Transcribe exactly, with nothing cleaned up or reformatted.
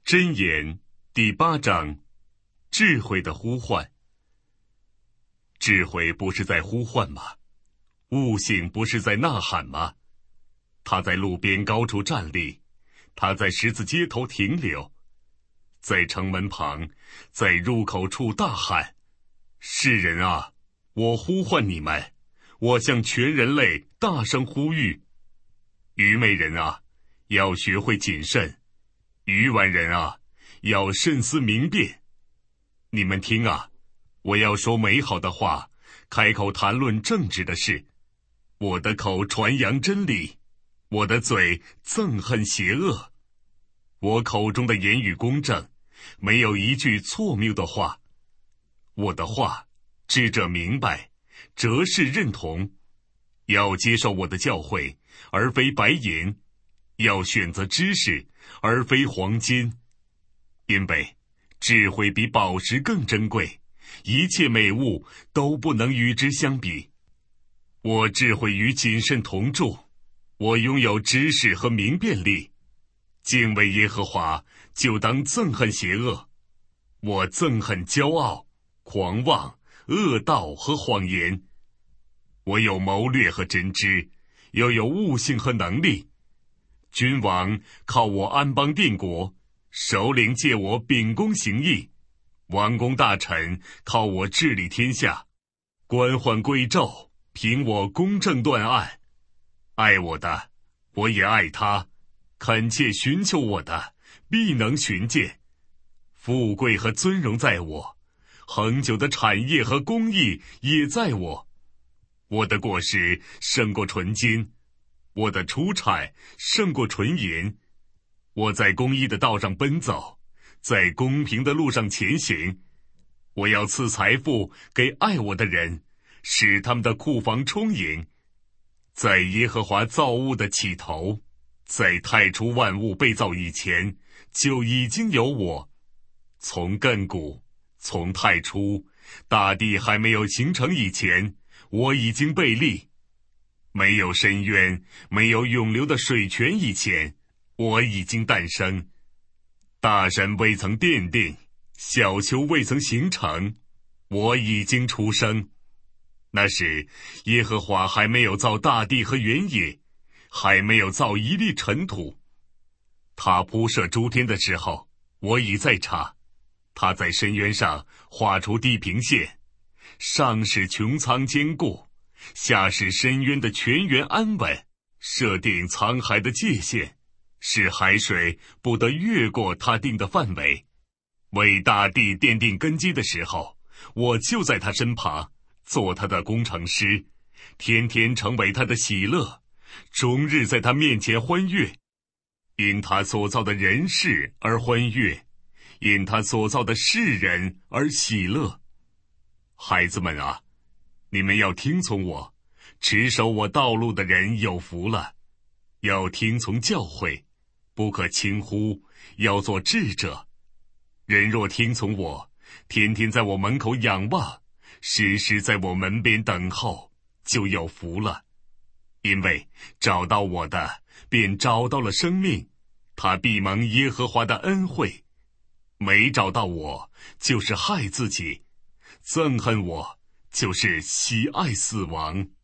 箴言第八章，智慧的呼唤。智慧不是在呼唤吗？悟性不是在呐喊吗？他在路边高处站立，他在十字街头停留，在城门旁，在入口处大喊：世人啊，我呼唤你们，我向全人类大声呼吁。愚昧人啊，要学会谨慎，愚顽人啊，要慎思明辨。你们听啊，我要说美好的话，开口谈论正直的事。我的口传扬真理，我的嘴憎恨邪恶。我口中的言语公正，没有一句错谬的话。我的话，知者明白，哲士认同。要接受我的教诲，而非白银；要选择知识，而非黄金。因为智慧比宝石更珍贵，一切美物都不能与之相比。我智慧与谨慎同住，我拥有知识和明辨力。敬畏耶和华，就当憎恨邪恶。我憎恨骄傲、狂妄、恶道和谎言。我有谋略和真知，又有悟性和能力。君王靠我安邦定国，首领借我秉公行义，王公大臣靠我治理天下，官宦贵胄凭我公正断案。爱我的，我也爱他；恳切寻求我的，必能寻见。富贵和尊荣在我，恒久的产业和公义也在我。我的果实胜过纯金，我的出产胜过纯银。我在公义的道上奔走，在公平的路上前行。我要赐财富给爱我的人，使他们的库房充盈。在耶和华造物的起头，在太初万物被造以前，就已经有我。从亘古，从太初，大地还没有形成以前，我已经被立。没有深渊，没有涌流的水泉以前，我已经诞生。大山未曾奠定，小丘未曾形成，我已经出生。那时耶和华还没有造大地和原野，还没有造一粒尘土。他铺设诸天的时候，我已在场。他在深渊上画出地平线，上使穹苍坚固，下使深渊的泉源安稳，设定沧海的界限，使海水不得越过他定的范围。为大地奠定根基的时候，我就在他身旁，做他的工程师，天天成为他的喜乐，终日在他面前欢悦。因他所造的人事而欢悦，因他所造的世人而喜乐。孩子们啊，你们要听从我，持守我道路的人有福了。要听从教诲，不可轻忽，要做智者。人若听从我，天天在我门口仰望，时时在我门边等候，就有福了。因为找到我的，便找到了生命，他必蒙耶和华的恩惠。没找到我，就是害自己；憎恨我，就是喜爱死亡。